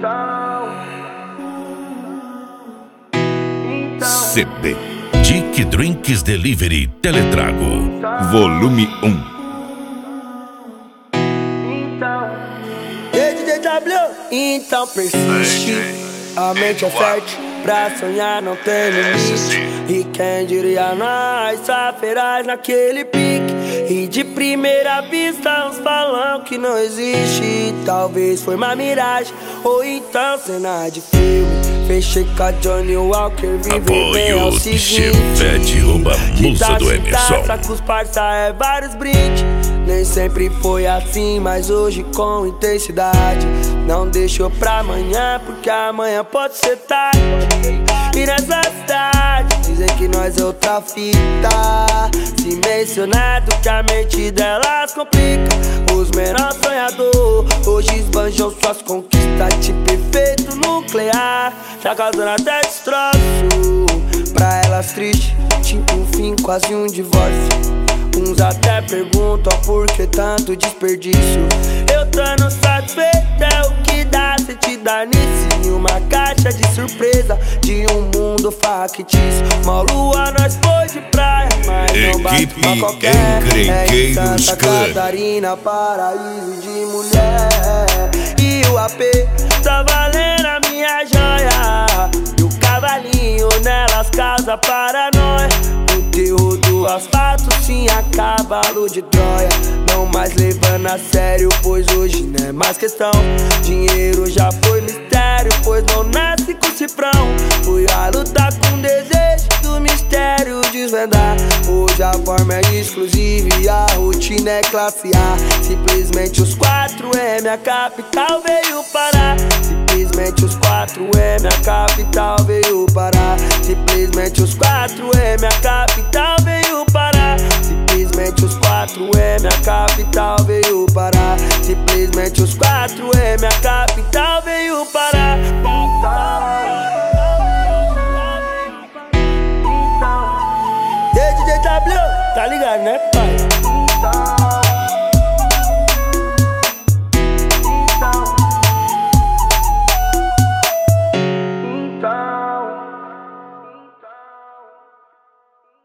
CB Dick Drinks Delivery Teletrago Volume 1. Então persiste, a mente é fértil, pra sonhar não tem limite. E quem diria nós, só feraz naquele pique. E de primeira vista uns falam que não existe. Talvez foi uma miragem, ou então cena de filme. Fechei com a Johnny Walker, viver bem é o seguinte. Chevette rouba a musa do Emerson. Com os parça é vários brindes. Nem sempre foi assim, mas hoje com intensidade. Não deixou pra amanhã, porque amanhã pode ser tarde. E nessa cidade, dizem que nós é outra fita. Se mencionado que a mente delas complica. Os menores sonhador, hoje esbanjam suas conquistas. Tipo efeito nuclear, tá causando até destroço. Pra elas triste, tipo um fim, quase um divórcio. Uns até perguntam por que tanto desperdício. Eu tô no satisfeito, é o que dá se te dar nisso. Em uma caixa de surpresa de um mundo factício. Uma lua nós foi de praia, mas não bate pra qualquer. É em Santa Catarina, paraíso de mulher. E o AP tá valendo a minha joia. E o cavalinho nelas causa paranoia. O terror do asfalto sim a cavalo de Troia. Não mais levando a sério, pois hoje não é mais questão. Dinheiro já foi mistério, pois não nasce com cifrão. Fui a lutar com desejo do mistério desvendar. Hoje a forma é exclusiva e a rotina é classe A. Simplesmente os 4M, a capital veio parar. Simplesmente os 4M, a capital veio parar. Simplesmente os 4M, a capital veio parar. Simplesmente os 4M, a capital veio parar. Simplesmente os 4M, a capital